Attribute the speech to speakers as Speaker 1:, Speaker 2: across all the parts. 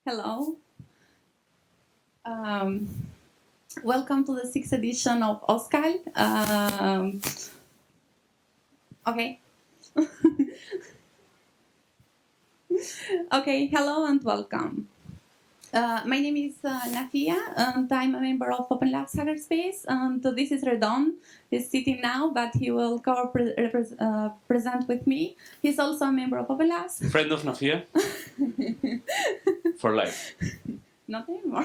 Speaker 1: Hello. Um, Welcome to the sixth edition of OSCAL. Okay. Okay, hello and welcome. My name is Nafia, and I'm a member of Open Labs Hackerspace. And this is Redon. He's sitting now, but he will present with me. He's also a member of Open Labs.
Speaker 2: Friend of Nafia for life.
Speaker 1: Not anymore.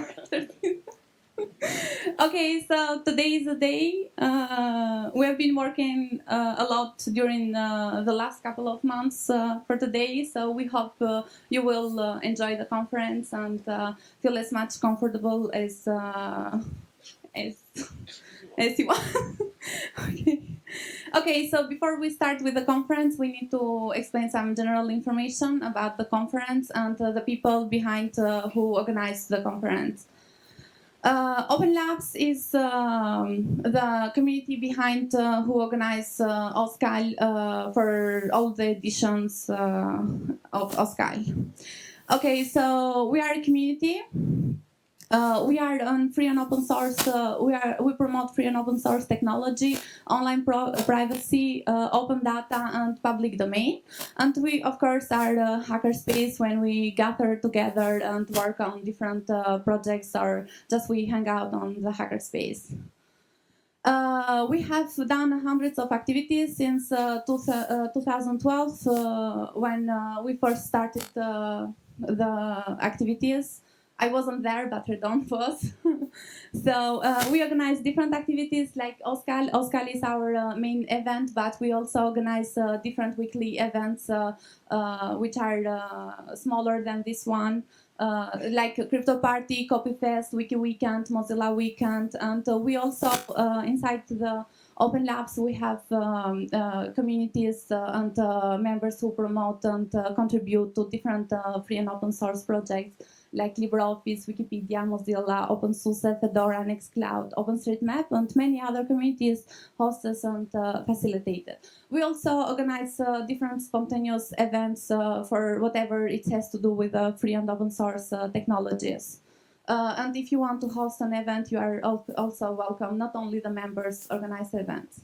Speaker 1: Okay, so today is the day. We have been working a lot during the last couple of months for today, so we hope you will enjoy the conference and feel as much comfortable as as you want. Okay. Okay, so before we start with the conference, we need to explain some general information about the conference and the people behind who organized the conference. Open Labs is the community behind who organize OSCAL for all the editions of OSCAL. Okay, so we are a community. We are on free and open source. We promote free and open source technology, online privacy, open data, and public domain. And we, of course, are a hackerspace when we gather together and work on different projects, or just we hang out on the hackerspace. We have done hundreds of activities since 2012 when we first started the activities. I wasn't there, but Redon was. So we organize different activities like OSCAL. OSCAL is our main event, but we also organize different weekly events which are smaller than this one. Like Crypto Party, CopyFest, Wiki Weekend, Mozilla Weekend, and we also inside the Open Labs we have communities and members who promote and contribute to different free and open source projects like LibreOffice, Wikipedia, Mozilla, OpenSUSE, Fedora, Nextcloud, OpenStreetMap, and many other communities hosted and facilitated. We also organize different spontaneous events for whatever it has to do with free and open source technologies. And if you want to host an event, you are also welcome. Not only the members organize events.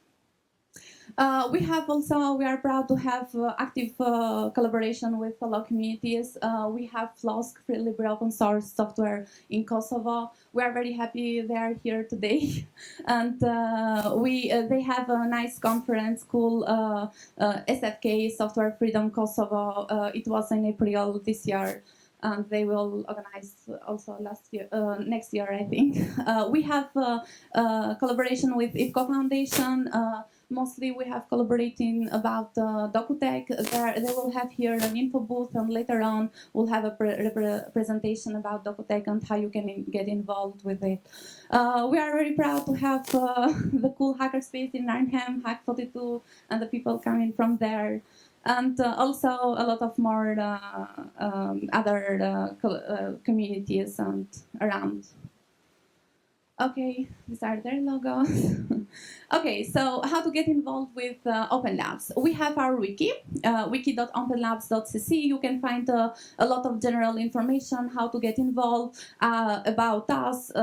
Speaker 1: We are proud to have active collaboration with fellow communities. We have FLOSC, Free Libre Open Source Software in Kosovo. We are very happy they are here today. And they have a nice conference, cool SFK, Software Freedom Kosovo. It was in April this year. And they will organize also next year, I think. We have collaboration with IFCO Foundation. Mostly we have collaborating about DocuTech. They will have here an info booth, and later on we'll have a presentation about DocuTech and how you can get involved with it. We are very proud to have the cool hackerspace in Arnhem, Hack42, and the people coming from there. And also a lot of more other communities and around. Okay, these are their logos. Okay, so how to get involved with Open Labs. We have our wiki, wiki.openlabs.cc. You can find a lot of general information, how to get involved, about us,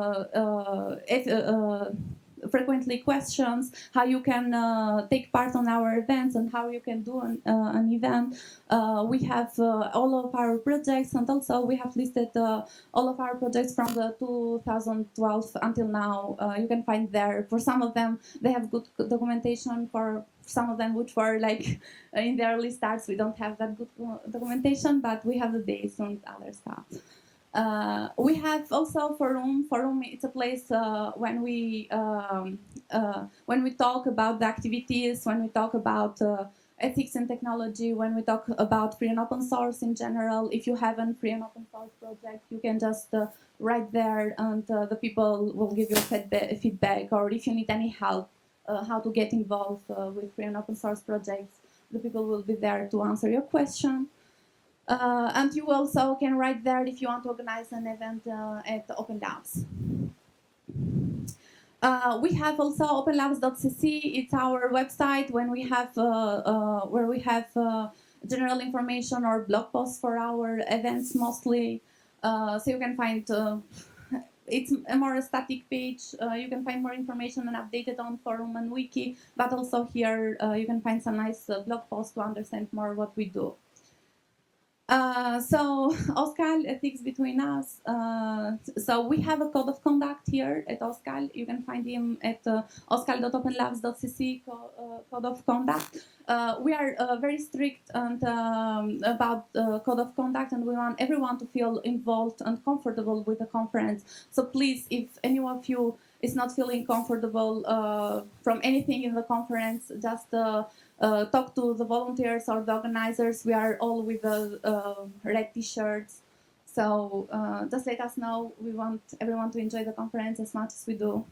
Speaker 1: frequently questions, how you can take part on our events and how you can do an event. We have all of our projects, and also we have listed all of our projects from the 2012 until now. You can find there. For some of them, they have good documentation. For some of them, which were like in the early starts, we don't have that good documentation, but we have the dates and other stuff. We have also Forum. Forum, it's a place when we talk about the activities, when we talk about ethics and technology, when we talk about free and open source in general. If you have a free and open source project, you can just write there, and the people will give you feedback. Or if you need any help, how to get involved with free and open source projects, the people will be there to answer your question. And you also can write there if you want to organize an event at Open Labs. We have also openlabs.cc. It's our website when we have where we have general information or blog posts for our events mostly. So you can find it's a more static page. You can find more information and update it on forum and wiki, but also here you can find some nice blog posts to understand more what we do. So OSCAL, ethics between us. So we have a code of conduct here at OSCAL. You can find him at oscal.openlabs.cc code of conduct. We are very strict and about code of conduct, and we want everyone to feel involved and comfortable with the conference. So please, if any of you is not feeling comfortable from anything in the conference, just talk to the volunteers or the organizers. We are all with the red t-shirts. So just let us know. We want everyone to enjoy the conference as much as we do.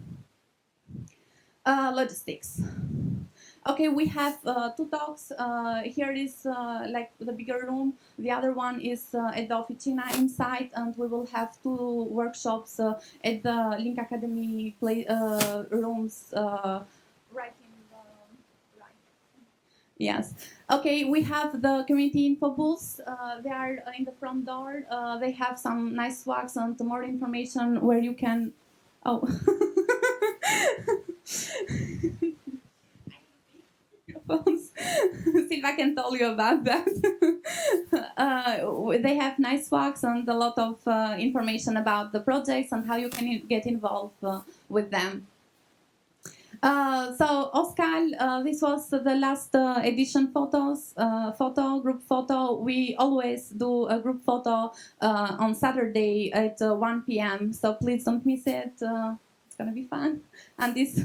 Speaker 1: Logistics. Okay, we have two talks. Here is like the bigger room. The other one is at the Officina inside, and we will have two workshops at the Link Academy rooms right in the right. Yes. Okay, we have the community info booths. They are in the front door. They have some nice swags and more information where you can. Oh. Silva can tell you about that. They have nice walks and a lot of information about the projects and how you can get involved with them. So OSCAL, this was the last edition group photo. We always do a group photo on Saturday at 1 p.m. So please don't miss it. It's gonna be fun. And this.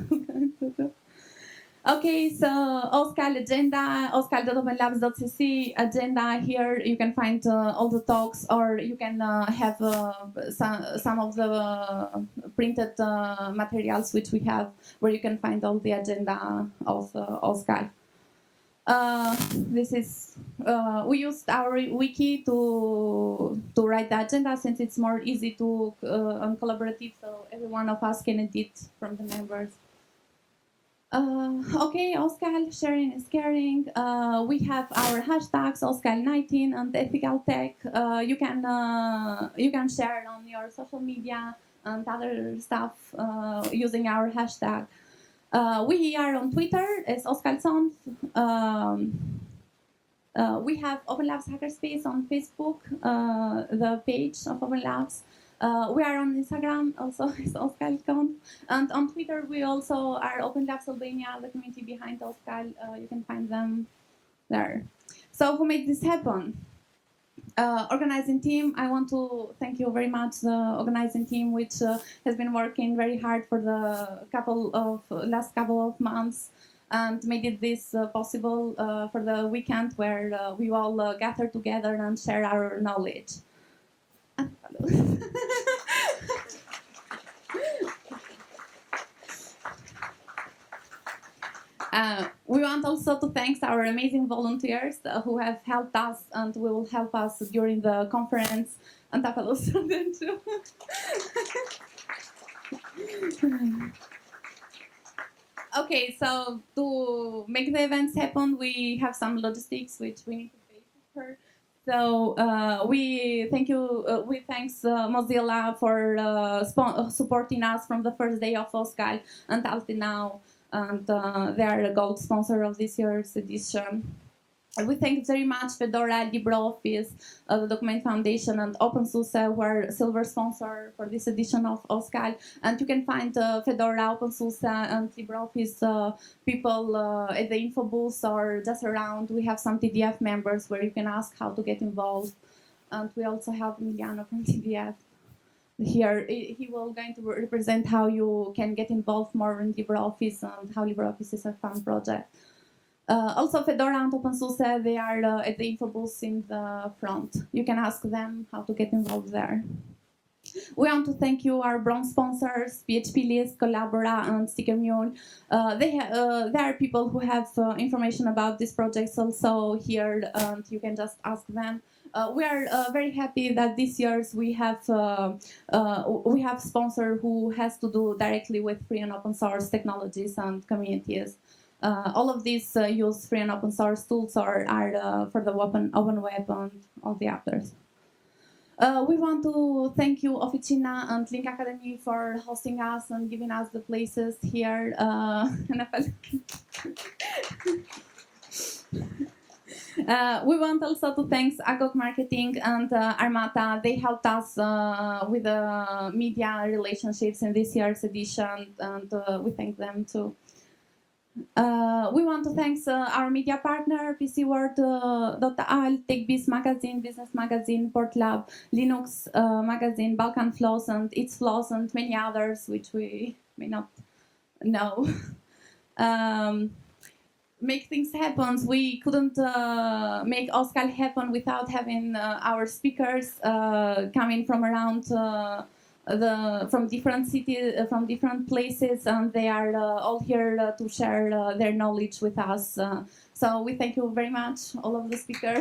Speaker 1: Okay, so OSCAL agenda, oscal.openlabs.cc agenda. Here you can find all the talks, or you can have some of the printed materials which we have, where you can find all the agenda of OSCAL. This is we used our wiki to write the agenda, since it's more easy to and collaborative, so every one of us can edit from the members. Okay, OSCAL, sharing is caring. We have our hashtags OSCAL19 and ethical tech. You can share on your social media and other stuff using our hashtag. We are on Twitter as OSCALSonf. We have Open Labs Hackerspace on Facebook, the page of Open Labs. We are on Instagram, also as OSCALConf. And on Twitter, we also are Open Labs Albania, the community behind OSCAL. You can find them there. So who made this happen? Organizing team, I want to thank you very much, the organizing team, which has been working very hard for the last couple of months, and made it this possible for the weekend where we all gather together and share our knowledge. We want also to thank our amazing volunteers who have helped us and will help us during the conference, and also them too. Okay, so to make the events happen, we have some logistics which we need to pay for. So we thank Mozilla for supporting us from the first day of OSCAL until now, and they are a gold sponsor of this year's edition. We thank very much Fedora, LibreOffice, the Document Foundation, and OpenSUSE, who are silver sponsor for this edition of OSCAL. And you can find Fedora, OpenSUSE, and LibreOffice people at the info booth or just around. We have some TDF members where you can ask how to get involved. And we also have Emiliano from TDF here. He will going to represent how you can get involved more in LibreOffice and how LibreOffice is a fun project. Also, Fedora and OpenSUSE, they are at the info booth in the front. You can ask them how to get involved there. We want to thank you, our bronze sponsors, PHPList, Collabora, and Sticker Mule. They are people who have information about these projects also here, and you can just ask them. We are very happy that this year we have sponsor who has to do directly with free and open source technologies and communities. All of these use free and open source tools or are for the open web and all the others. We want to thank you, Officina and Link Academy, for hosting us and giving us the places here. We want also to thank Agog Marketing and Armata. They helped us with the media relationships in this year's edition, and we thank them too. We want to thank our media partner, PCWorld.al, TechBiz Magazine, Business Magazine, Portlab, Linux Magazine, Balkan Flows, and Its Flows, and many others which we may not know. Make things happen. We couldn't make OSCAL happen without having our speakers coming from around from different cities, from different places, and they are all here to share their knowledge with us. So we thank you very much, all of the speakers.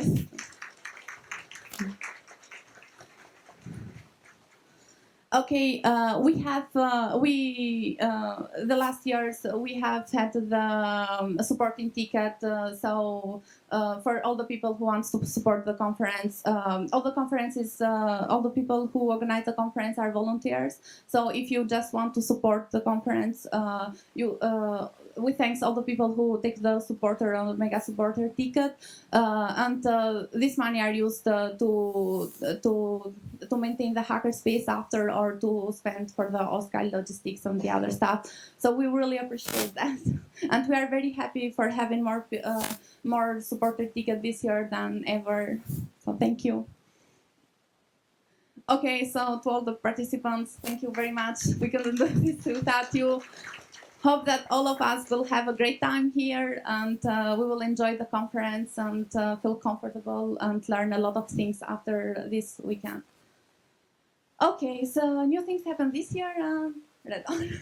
Speaker 1: Okay, we have the last years we have had the supporting ticket. So for all the people who want to support the conference, all the conferences, all the people who organize the conference are volunteers. So if you just want to support the conference, we thanks all the people who take the supporter or mega supporter ticket, and this money are used to maintain the hackerspace after, or to spend for the OSCAL logistics and the other stuff. So we really appreciate that, and we are very happy for having more supporter ticket this year than ever. So thank you. Okay, so to all the participants, thank you very much. We couldn't do this without you. Hope that all of us will have a great time here, and we will enjoy the conference and feel comfortable and learn a lot of things after this weekend. Okay, so new things happen this year. Red on.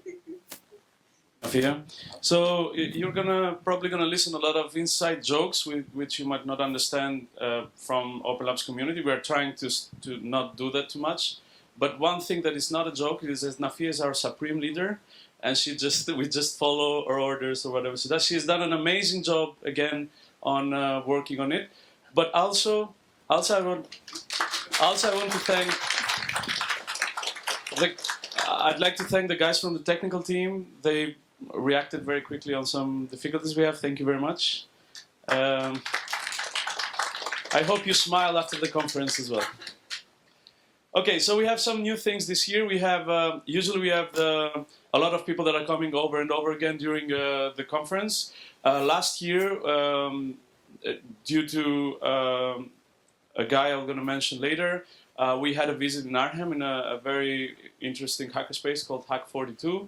Speaker 2: Here. So you're probably gonna listen a lot of inside jokes which you might not understand from Open Labs community. We are trying to not do that too much. But one thing that is not a joke is that Nafia is our supreme leader, and we just follow her orders or whatever. So she's done an amazing job again on working on it. But also I want to thank. I'd like to thank the guys from the technical team. They reacted very quickly on some difficulties we have. Thank you very much. I hope you smile after the conference as well. Okay, so we have some new things this year. We have usually we have a lot of people that are coming over and over again during the conference. Last year, due to a guy I'm going to mention later, we had a visit in Arnhem in a very interesting hackerspace called Hack42.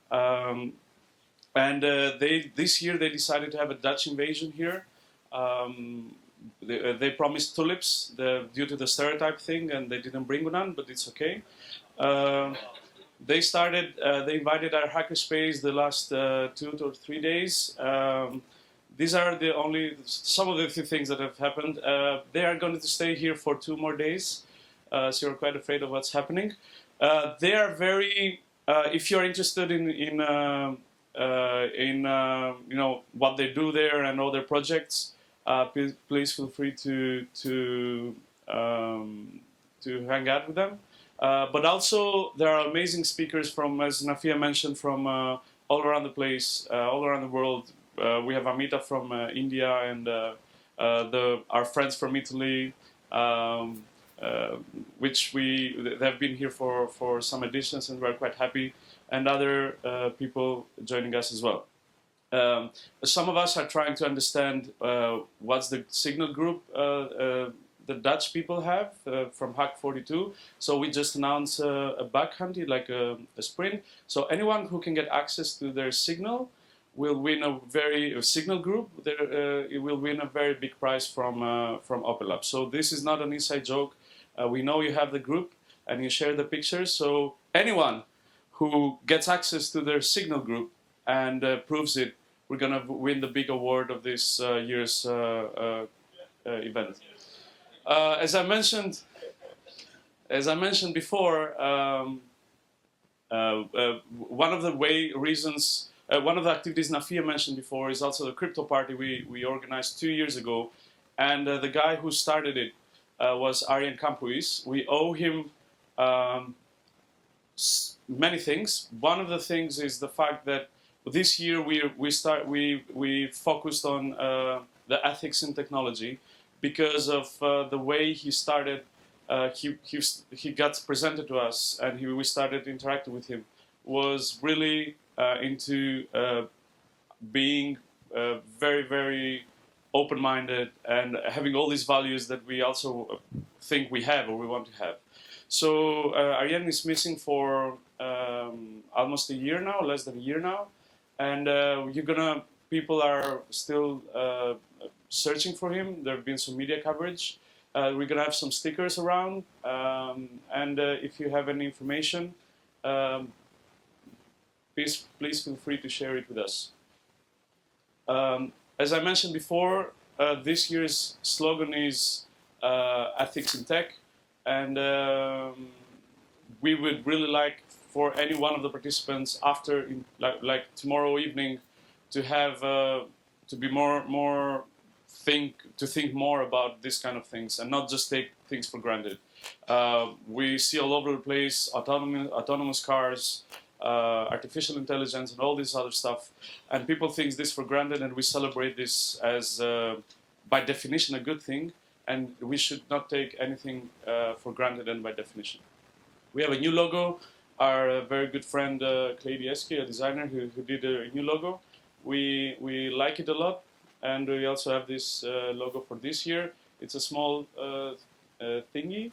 Speaker 2: This year they decided to have a Dutch invasion here. They promised tulips due to the stereotype thing, and they didn't bring none, but it's okay. They invited our hackerspace the last 2 or 3 days. These are some of the few things that have happened. They are going to stay here for 2 more days, so you're quite afraid of what's happening. They are very. If you're interested in you know what they do there and all their projects, please feel free to hang out with them. But also there are amazing speakers from, as Nafia mentioned, from all around the place, all around the world. We have Amita from India and our friends from Italy, which they've been here for some editions, and we're quite happy, and other people joining us as well. Some of us are trying to understand what's the signal group the Dutch people have from Hack42. So we just announced a bug hunt, like a sprint. So anyone who can get access to their signal will win a signal group. It will win a very big prize from Open Labs. So this is not an inside joke. We know you have the group and you share the pictures. So anyone who gets access to their signal group and proves it, we're gonna win the big award of this year's event. As I mentioned before, one of the reasons one of the activities Nafia mentioned before is also the crypto party we organized 2 years ago, and the guy who started it was Arjen Campuis. We owe him many things. One of the things is the fact that this year we focused on the ethics in technology because of the way he started. He got presented to us, and we started interacting with him. Was really into being very, very open-minded and having all these values that we also think we have or we want to have. So Arjen is missing for almost a year now, less than a year now, and people are still searching for him. There have been some media coverage. We're gonna have some stickers around, and if you have any information, please feel free to share it with us. As I mentioned before, this year's slogan is ethics in tech, and we would really like for any one of the participants after, like tomorrow evening, to have to be think more about this kind of things and not just take things for granted. We see all over the place autonomous cars, artificial intelligence, and all this other stuff, and people think this for granted, and we celebrate this as by definition a good thing, and we should not take anything for granted and by definition. We have a new logo. Our very good friend Clay Dieske, a designer who did a new logo. We like it a lot, and we also have this logo for this year. It's a small thingy.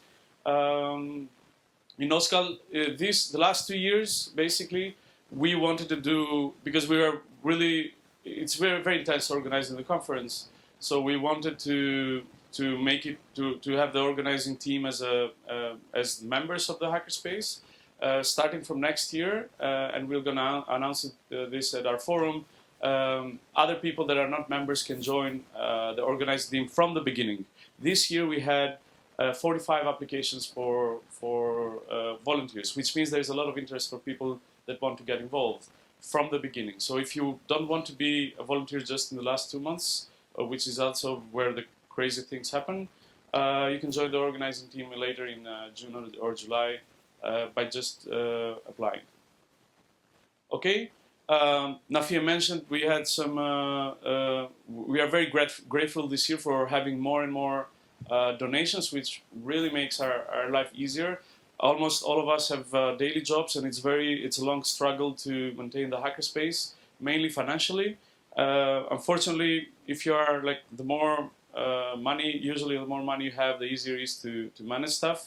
Speaker 2: In Oskal, the last 2 years, basically, we wanted to do, because we were really, it's very, very intense organizing the conference, so we wanted to make it, to have the organizing team as members of the Hackerspace, starting from next year, and we're gonna announce this at our forum. Other people that are not members can join the organizing team from the beginning. This year we had 45 applications for volunteers, which means there's a lot of interest for people that want to get involved from the beginning. So if you don't want to be a volunteer just in the last 2 months, which is also where the crazy things happen, you can join the organizing team later in June or July by just applying. Okay. Nafia mentioned we had some. We are very grateful this year for having more and more donations, which really makes our life easier. Almost all of us have daily jobs, and it's a long struggle to maintain the hackerspace, mainly financially. Unfortunately, if you are like the more usually the more money you have, the easier it is to manage stuff.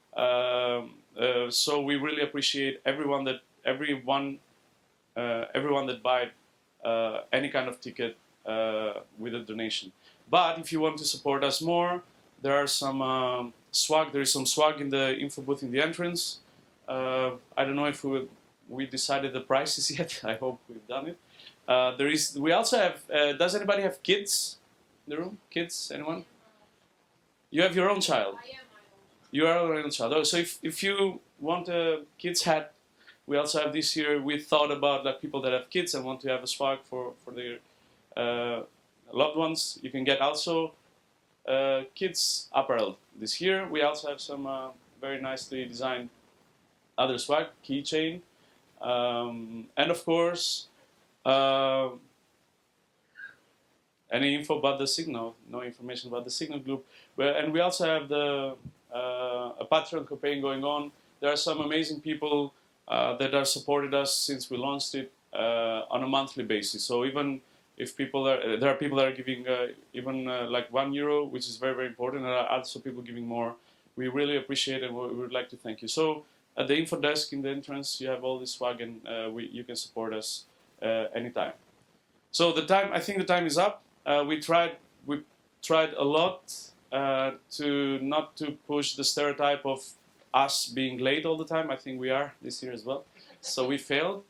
Speaker 2: So we really appreciate everyone that buy any kind of ticket with a donation. But if you want to support us more, there are some swag. There is some swag in the info booth in the entrance. I don't know if we decided the prices yet. I hope we've done it. We also have. Does anybody have kids in the room? Kids? Anyone? You have your own child.
Speaker 3: I am my own.
Speaker 2: You are your own child. Oh, so if you want a kid's hat, we also have this year. We thought about like people that have kids and want to have a swag for their loved ones. You can get also kids apparel this year. We also have some very nicely designed other swag, keychain, and of course any info about the Signal. No information about the Signal group. And we also have a Patreon campaign going on. There are some amazing people that have supported us since we launched it on a monthly basis. So even if there are people that are giving even like €1, which is very, very important, and also people giving more. We really appreciate it, and we would like to thank you. So at the info desk in the entrance, you have all this swag, and you can support us anytime. So I think the time is up. We tried a lot to not to push the stereotype of us being late all the time. I think we are this year as well. So we failed.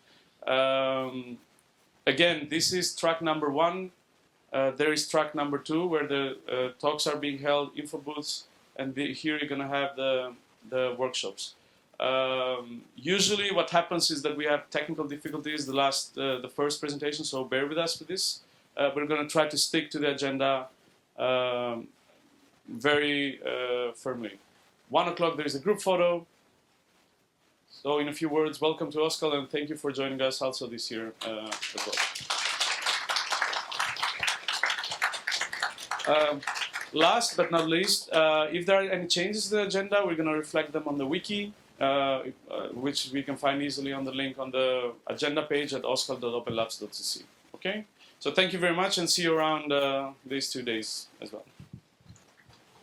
Speaker 2: Again, this is track number 1. There is track number 2 where the talks are being held, info booths, and here you're gonna have the workshops. Usually what happens is that we have technical difficulties the first presentation, so bear with us for this. We're going to try to stick to the agenda very firmly. 1 o'clock there is a group photo. So in a few words, welcome to OSCAL and thank you for joining us also this year as well. Last but not least, if there are any changes to the agenda, we're going to reflect them on the wiki, which we can find easily on the link on the agenda page at oscal.openlabs.cc. Okay? So thank you very much and see you around these 2 days as well.